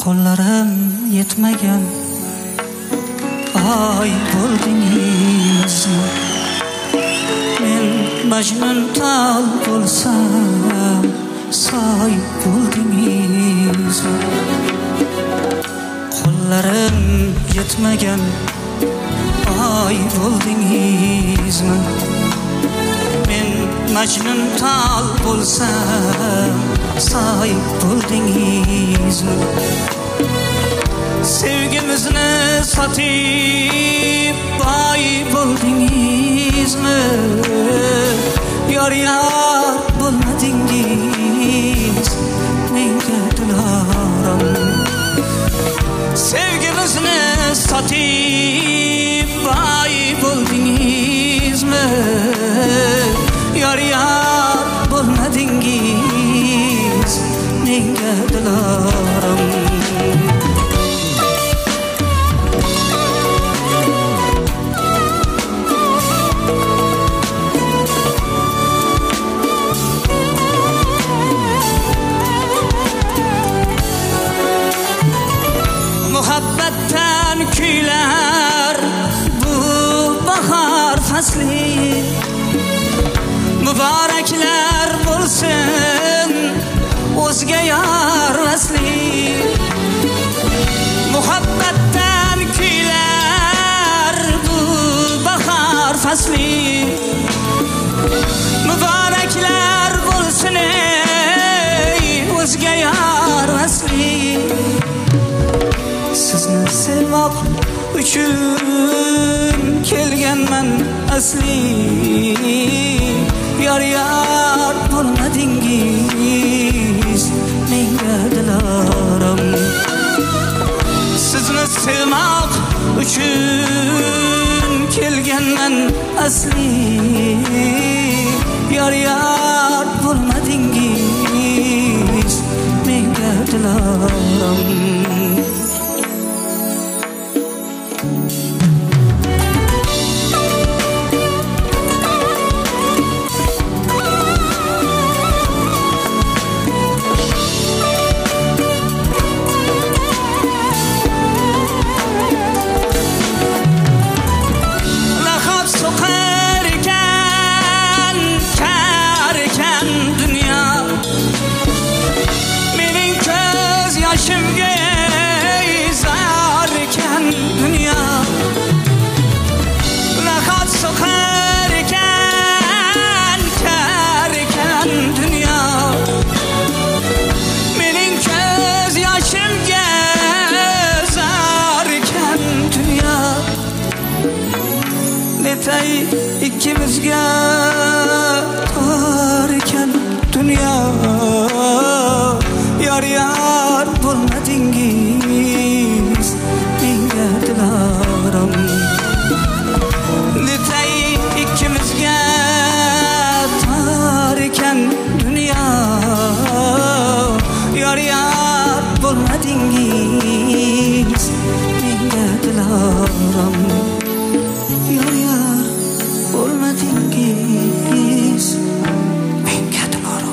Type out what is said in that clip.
Qo'llarim yetmagan ay bo'ldingizmi? Men Majnun tal bo'lsam soy bo'ldingizmi? Qo'llarim yetmagan ay bo'ldingizmi? Men Majnun tal bo'lsam soy bo'ldingizmi? Sevgimizni sotib boy bo'ldingizmi? Yor bo'lmadingiz menga diloram. Sevgimizni sotib boy bo'ldingizmi? Yor bo'lmadingiz menga diloram. Muhabbatdan kuylar bu bahar fasli, muboraklar bo'lsin o'zga yor vasli. Muhabbatdan kuylar bu bahar fasli, muboraklar bo'lsin o'zga yor vasli. Sizni sevmoq uchun kelganman asli. Yor bo'lmadingiz menga diloram. Sizni sevmoq uchun kelganman asli. Yor bo'lmadingiz menga diloram. Yaşımga zar ekan dunyo, nahot so'qar ekan, kar ekan dunyo. Mening ko'z yoshimga zar ekan dunyo. Netay ikkimizga tor ekan dunyo. Yor bo'lmadingiz